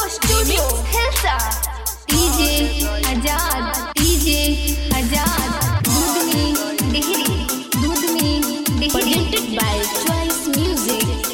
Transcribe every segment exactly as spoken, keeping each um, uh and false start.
Studio Hilsa DJ Azad DJ Azad दूध में डेहरी दूध में डेहरी presented by Choice Music।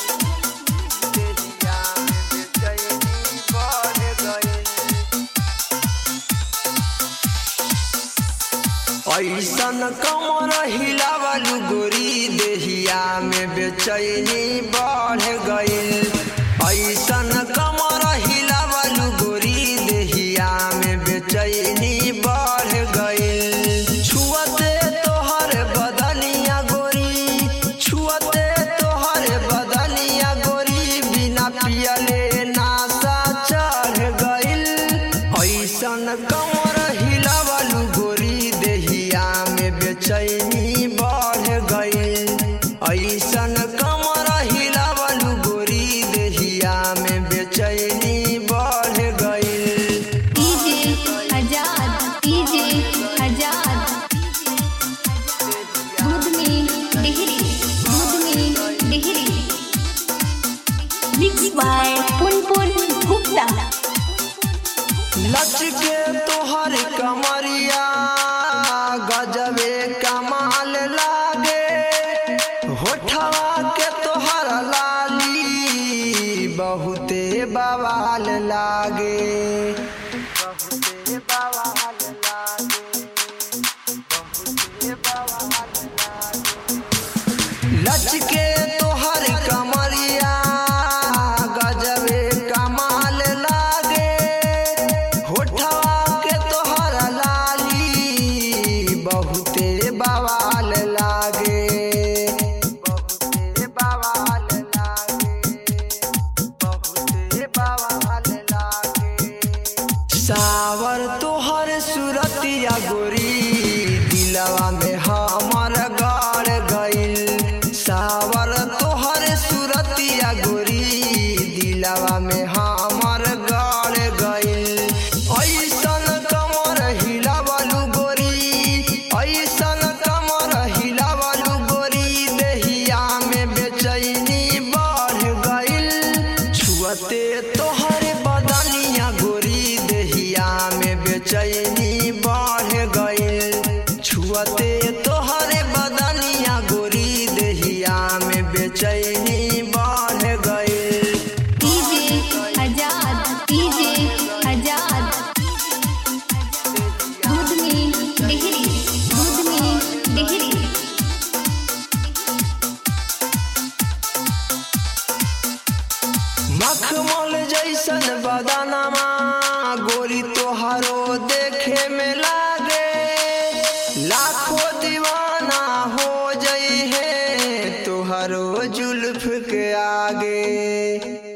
ऐसन कमर हिलावलू गोरी देहिया में बेचैनी बढ़ गइल। ऐसन कमर हिलावलू गोरी देहिया में बेचैनी बढ़ गइल। छुअते तोहर बदनिया गोरी छुअते तोहर बदनिया गोरी बिना पियले नासा चढ़ गइल। ऐसन कमर हिलावलू गोरी देहिया में बेचैनी बढ़ गइल। ऐसन कमर हिलावलू गोरी देहिया में बेचैनी बढ़ गइल। डीजे आजाद डीजे आजाद दूध में डेहरी दूध में डेहरी मिक्स बाय पुनपुन गुप्ता। लचके तोहर कमरिया गजबे कमाल लागे। होठवा के तोहर लाली बहुते बवाल लागे। बहुते बवाल लागे बहुते बवाल लागे। लचके तोहर कमरिया गजबे कमाल लागे। होठवा के तोहर लाली बहुते बवाल लागे बहुते बवाल लागे बहुते बवाल लागे। सावर तोहर सूरतिया गोरी दिलवा में हमर गड़ गइल। सावर तोहर सूरतिया गोरी दिलवा में हमर गड़ गइल। ऐसन कमर हिलावलू गोरी ऐसन कमर हिलावलू गोरी देहिया में बेचैनी बढ़ गइल। छुअते तोहर बदनिया गोरी देहिया में बेचैनी बढ़ गइल। छुअते तोहर बदनिया गोरी देहिया में बेचैनी बढ़ गइल। डीजे आजाद डीजे आजाद दूध में डेहरी दूध में डेहरी मखमल जैसन बदनमा गोरी तोहरो देखे में लागे। लाखों दीवाना हो जई है तोहरो जुल्फ के आगे।